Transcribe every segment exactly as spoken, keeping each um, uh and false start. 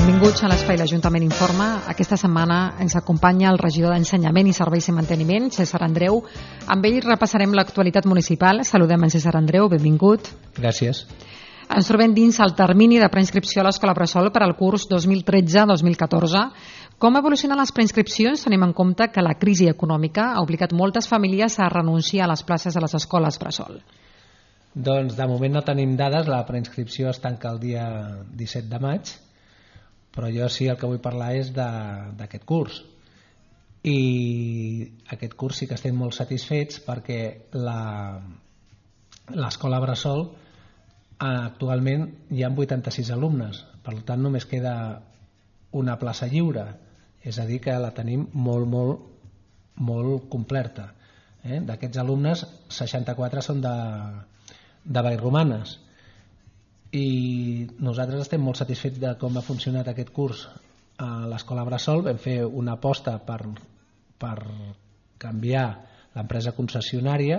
Benvinguts a l'Espai l'Ajuntament Informa. Aquesta setmana ens acompanya el regidor d'Ensenyament i Serveis i Manteniment, César Andreu. Amb ell repassarem l'actualitat municipal. Saludem en César Andreu, benvingut. Gràcies. Ens trobem dins el termini de preinscripció a l'Escola Bressol per al curs dos mil tretze dos mil catorze. Com evolucionen les preinscripcions? Tenim en compte que la crisi econòmica ha obligat moltes famílies a renunciar a les places a les escoles Bressol. Doncs de moment no tenim dades, la preinscripció es tanca el dia disset de maig, però jo sí el que vull parlar és d'aquest curs. I aquest curs sí que estem molt satisfets perquè l'escola Bressol actualment hi ha vuitanta-sis alumnes, per tant només queda una plaça lliure, és a dir que la tenim molt, molt, molt completa. Eh? D'aquests alumnes, seixanta-quatre són de, de Vallromanes. I nosaltres estem molt satisfets de com ha funcionat aquest curs a l'Escola Bressol. Vam fer una aposta per, per canviar l'empresa concessionària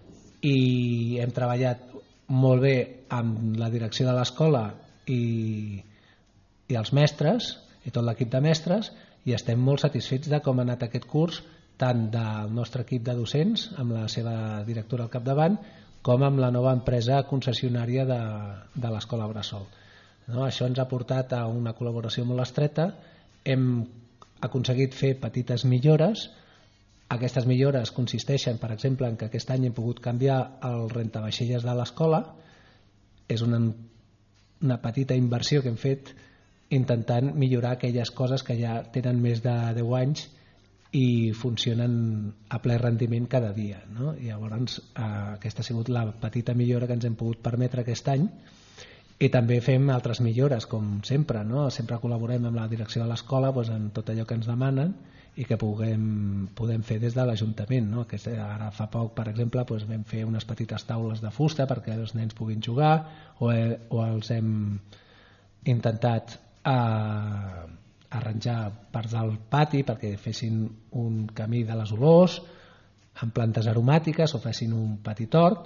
i hem treballat molt bé amb la direcció de l'escola i, i els mestres i tot l'equip de mestres, i estem molt satisfets de com ha anat aquest curs, tant del nostre equip de docents amb la seva directora al capdavant com amb la nova empresa concessionària de, de l'Escola Bressol. No? Això ens ha portat a una col·laboració molt estreta. Hem aconseguit fer petites millores. Aquestes millores consisteixen, per exemple, en que aquest any hem pogut canviar el rentavaixelles de l'escola. És una, una petita inversió que hem fet intentant millorar aquelles coses que ja tenen més de deu anys i funcionen a ple rendiment cada dia, no? I llavors eh, aquesta ha sigut la petita millora que ens hem pogut permetre aquest any. I també fem altres millores, com sempre, no? Sempre col·laborem amb la direcció de l'escola doncs, en tot allò que ens demanen i que puguem, podem fer des de l'Ajuntament, no? Aquest, ara fa poc, per exemple, doncs, vam fer unes petites taules de fusta perquè els nens puguin jugar, o, eh, o els hem intentat eh, arranjar parts del pati perquè fessin un camí de les olors amb plantes aromàtiques o fessin un petit hort,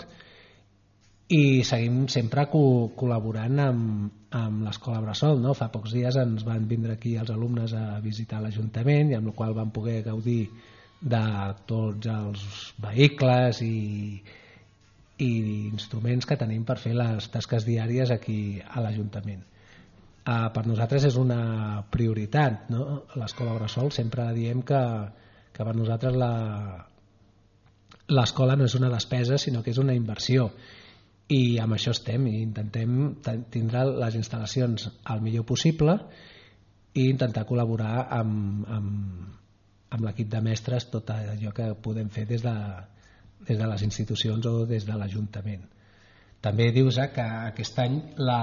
i seguim sempre co col·laborant amb, amb l'Escola Bressol, no? Fa pocs dies ens van vindre aquí els alumnes a visitar l'Ajuntament i amb la qual van poder gaudir de tots els vehicles i, i instruments que tenim per fer les tasques diàries aquí a l'Ajuntament. Uh, per nosaltres és una prioritat, no? L'Escola Bressol sempre diem que, que per nosaltres l'escola no és una despesa sinó que és una inversió, i amb això estem i intentem tindre les instal·lacions el millor possible i intentar col·laborar amb, amb, amb l'equip de mestres tot allò que podem fer des de, des de les institucions o des de l'Ajuntament. També dius que aquest any la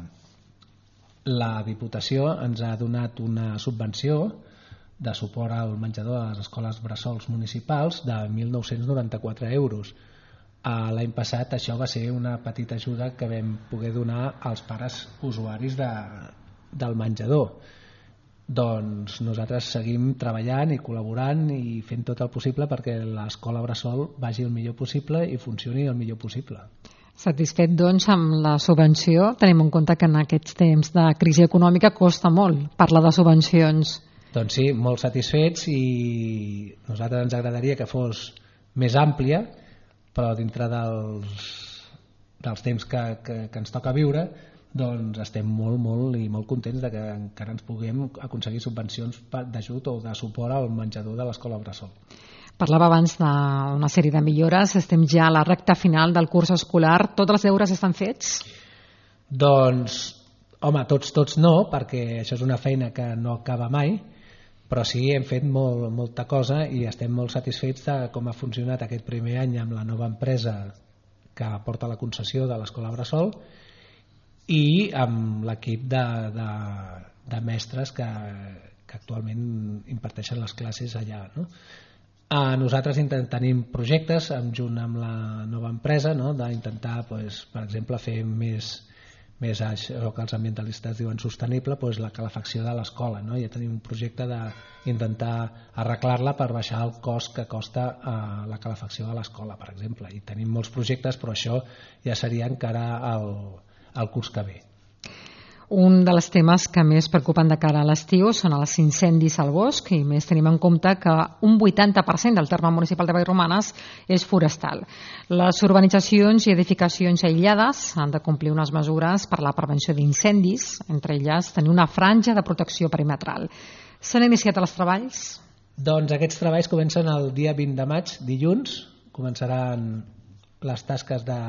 La Diputació ens ha donat una subvenció de suport al menjador a les escoles bressols municipals de mil nou-cents noranta-quatre euros. L'any passat això va ser una petita ajuda que vam poder donar als pares usuaris de, del menjador. Doncs nosaltres seguim treballant i col·laborant i fent tot el possible perquè l'escola Bressol vagi el millor possible i funcioni el millor possible. Satisfet, doncs, amb la subvenció? Tenim en compte que en aquests temps de crisi econòmica costa molt parlar de subvencions. Doncs sí, molt satisfets, i a nosaltres ens agradaria que fos més àmplia, però dintre dels, dels temps que, que, que ens toca viure, doncs estem molt, molt i molt contents de que encara ens puguem aconseguir subvencions d'ajut o de suport al menjador de l'Escola Bressol. Parlava abans d'una sèrie de millores, estem ja a la recta final del curs escolar. Tots els deures estan fets? Doncs, home, tots, tots no, perquè això és una feina que no acaba mai, però sí, hem fet molt, molta cosa i estem molt satisfets de com ha funcionat aquest primer any amb la nova empresa que porta la concessió de l'Escola Bressol i amb l'equip de, de, de mestres que, que actualment imparteixen les classes allà, no? A nosaltres tenim projectes junt amb la nova empresa, no? D'intentar, pues, per exemple, fer més, més això que els ambientalistes diuen sostenible, pues, la calefacció de l'escola, no? Ja tenim un projecte d'intentar arreglar-la per baixar el cost que costa eh, la calefacció de l'escola, per exemple. I tenim molts projectes, però això ja seria encara el, el curs que ve. un dels temes que més preocupen de cara a l'estiu són els incendis al bosc, i més tenim en compte que un vuitanta per cent del terme municipal de Vallromanes és forestal. Les urbanitzacions i edificacions aïllades han de complir unes mesures per a la prevenció d'incendis, entre elles tenir una franja de protecció perimetral. S'han iniciat els treballs? Doncs aquests treballs comencen el dia vint de maig, dilluns. Començaran les tasques de...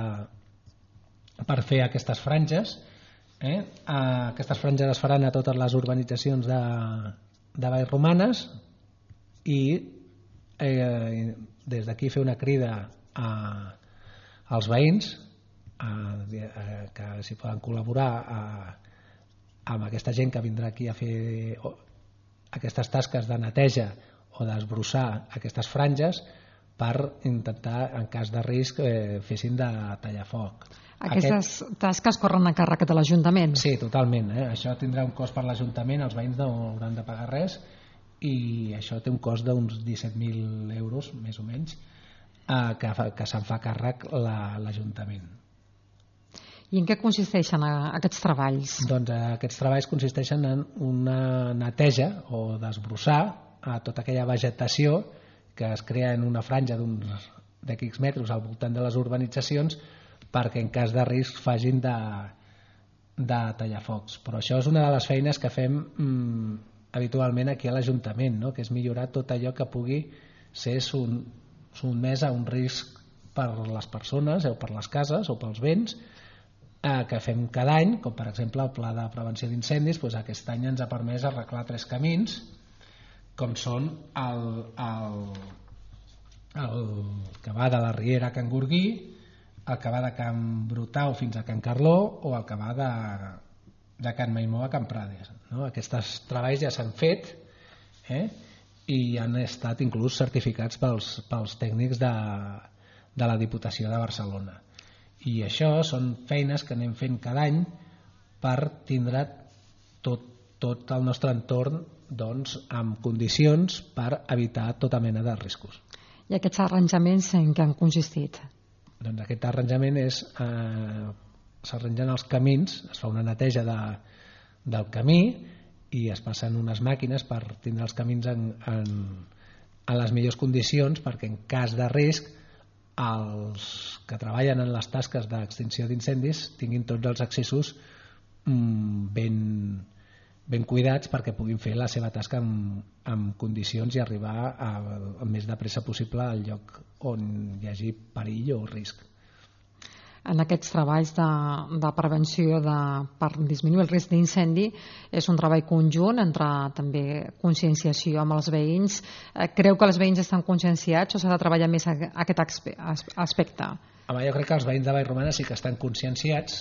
per fer aquestes franges. Eh? Aquestes franges es faran a totes les urbanitzacions de, de Vallromanes i eh, des d'aquí fer una crida a, als veïns a, a, que s'hi poden col·laborar a, amb aquesta gent que vindrà aquí a fer aquestes tasques de neteja o d'esbrossar aquestes franges per intentar, en cas de risc, eh, fessin de tallafoc. Aquestes Aquest... tasques corren a càrrec de l'Ajuntament? Sí, totalment. Eh? Això tindrà un cost per l'Ajuntament, els veïns no hauran de pagar res, i això té un cost d'uns disset mil euros, més o menys, eh, que, que se'n fa càrrec l'Ajuntament. I en què consisteixen aquests treballs? Doncs eh, aquests treballs consisteixen en una neteja o desbrossar a tota aquella vegetació que es crea en una franja d'uns d'aquí metres al voltant de les urbanitzacions, perquè en cas de risc facin de, de tallafocs. Però això és una de les feines que fem mm, habitualment aquí a l'Ajuntament, no? Que és millorar tot allò que pugui ser sotmès a un risc per les persones o per les cases o pels béns, eh, que fem cada any, com per exemple el Pla de Prevenció d'Incendis. Doncs aquest any ens ha permès arreglar tres camins, com són el, el, el que va de la Riera a Can Gorguí, el que va de Can Brutau fins a Can Carló, o el que va de, de Can Maimó a Can Prades. No? Aquests treballs ja s'han fet, eh? I han estat inclús certificats pels, pels tècnics de, de la Diputació de Barcelona. I això són feines que anem fent cada any per tindre tot, tot el nostre entorn, doncs, amb condicions per evitar tota mena de riscos. I aquests arranjaments en què han consistit? Doncs aquest arranjament és eh, s'arrangen els camins, es fa una neteja de, del camí i es passen unes màquines per tindre els camins en, en, en les millors condicions, perquè en cas de risc els que treballen en les tasques d'extinció d'incendis tinguin tots els accessos mm, ben, ben cuidats, perquè puguin fer la seva tasca en, en condicions i arribar a, a més de pressa possible al lloc on hi hagi perill o risc. En aquests treballs de, de prevenció de, per disminuir el risc d'incendi és un treball conjunt entre també conscienciació amb els veïns. Creu que els veïns estan conscienciats o s'ha de treballar més aquest aspecte? Home, jo crec que els veïns de Vallromanes sí que estan conscienciats.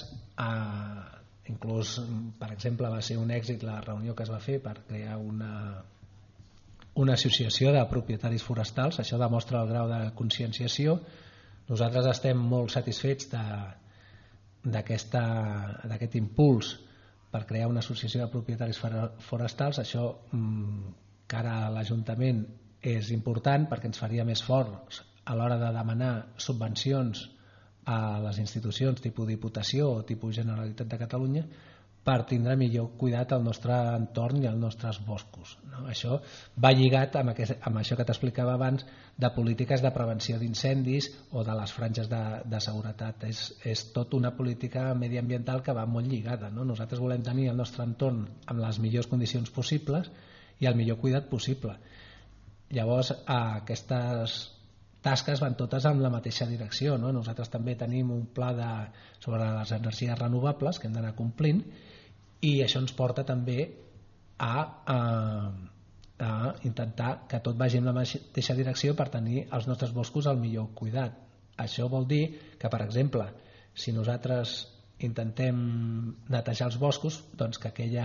Eh, inclús, per exemple, va ser un èxit la reunió que es va fer per crear una, una associació de propietaris forestals. Això demostra el grau de conscienciació. Nosaltres estem molt satisfets d'aquest impuls per crear una associació de propietaris forestals. Això, cara a l'Ajuntament, és important perquè ens faria més forts a l'hora de demanar subvencions a les institucions tipus Diputació o tipus Generalitat de Catalunya per tindre millor cuidat el nostre entorn i els nostres boscos. No? Això va lligat amb, aquest, amb això que t'explicava abans de polítiques de prevenció d'incendis o de les franges de, de seguretat. És, és tot una política mediambiental que va molt lligada. No? Nosaltres volem tenir el nostre entorn amb les millors condicions possibles i el millor cuidat possible. Llavors, aquestes tasques van totes en la mateixa direcció. No? Nosaltres també tenim un pla de, sobre les energies renovables que hem d'anar complint, i això ens porta també a, a, a intentar que tot vagi en la mateixa direcció per tenir els nostres boscos al millor cuidat. Això vol dir que, per exemple, si nosaltres intentem netejar els boscos, doncs que aquella,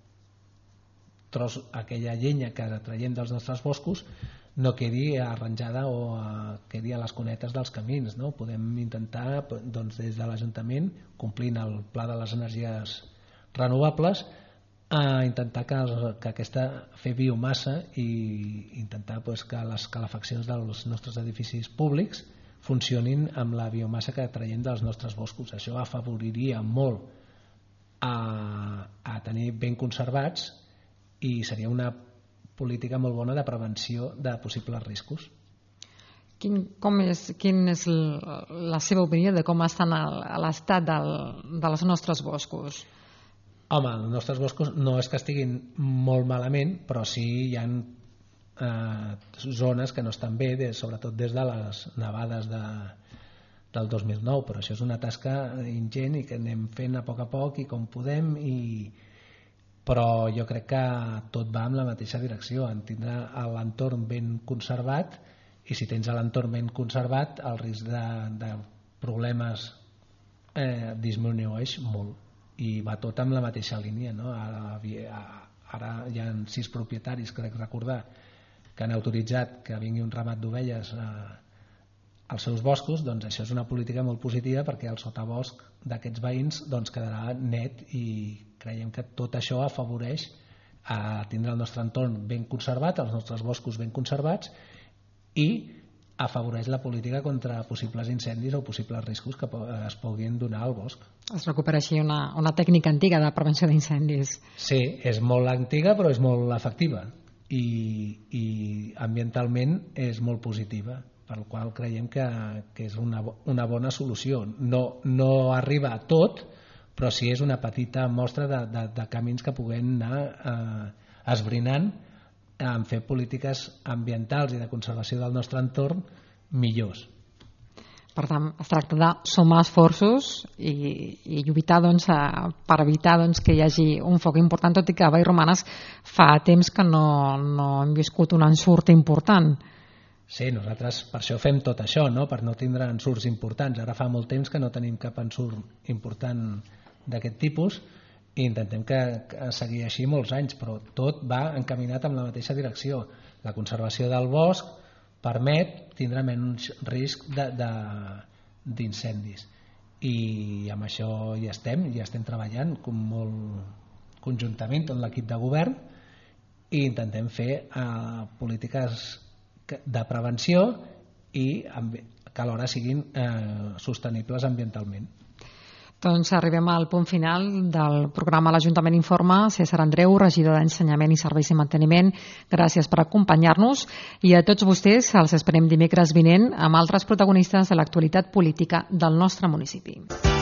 tros, aquella llenya que traiem dels nostres boscos no quedi arranjada o quedi a les cunetes dels camins. No? Podem intentar, doncs, des de l'Ajuntament, complint el pla de les energies renovables, a intentar que, que aquesta fer biomassa i intentar pues, que les calefaccions dels nostres edificis públics funcionin amb la biomassa que traiem dels nostres boscos. Això afavoriria molt a, a tenir ben conservats, i seria una política molt bona de prevenció de possibles riscos. Quin, com és, quin és la seva opinió de com estan a l'estat del, dels nostres boscos? Home, els nostres boscos no és que estiguin molt malament, però sí hi ha eh, zones que no estan bé, de, sobretot des de les nevades de, del dos mil nou, però això és una tasca ingent i que anem fent a poc a poc i com podem, i però jo crec que tot va en la mateixa direcció, en tindre l'entorn ben conservat, i si tens l'entorn ben conservat el risc de, de problemes eh, disminueix molt, i va tot amb la mateixa línia, no? Ara, ara hi ha sis propietaris, crec recordar, que han autoritzat que vingui un ramat d'ovelles a, als seus boscos. Doncs això és una política molt positiva, perquè el sotabosc d'aquests veïns doncs, quedarà net, i creiem que tot això afavoreix a tindre el nostre entorn ben conservat, els nostres boscos ben conservats, i afavoreix la política contra possibles incendis o possibles riscos que es puguin donar al bosc. Es recupera així una, una tècnica antiga de prevenció d'incendis. Sí, és molt antiga però és molt efectiva, i, i ambientalment és molt positiva, per la qual creiem que, que és una, una bona solució. No, no arriba a tot, però sí és una petita mostra de, de, de camins que puguem anar eh, esbrinant en fer polítiques ambientals i de conservació del nostre entorn millors. Per tant, es tracta de sumar esforços i, i lluitar doncs, a, per evitar doncs, que hi hagi un foc important, tot i que a Vallromanes fa temps que no, no hem viscut un ensurt important. Sí, nosaltres per això fem tot això, no? Per no tindre ensurts importants. Ara fa molt temps que no tenim cap ensurt important d'aquest tipus, i intentem que, que seguir així molts anys, però tot va encaminat en la mateixa direcció. La conservació del bosc permet tindre menys risc d'incendis, i amb això ja estem, ja estem treballant com molt conjuntament tot l'equip de govern, i intentem fer eh, polítiques de prevenció i que alhora siguin eh, sostenibles ambientalment. Doncs arribem al punt final del programa L'Ajuntament Informa. César Andreu, regidor d'Ensenyament i Serveis i Manteniment, gràcies per acompanyar-nos, i a tots vostès els esperem dimecres vinent amb altres protagonistes de l'actualitat política del nostre municipi.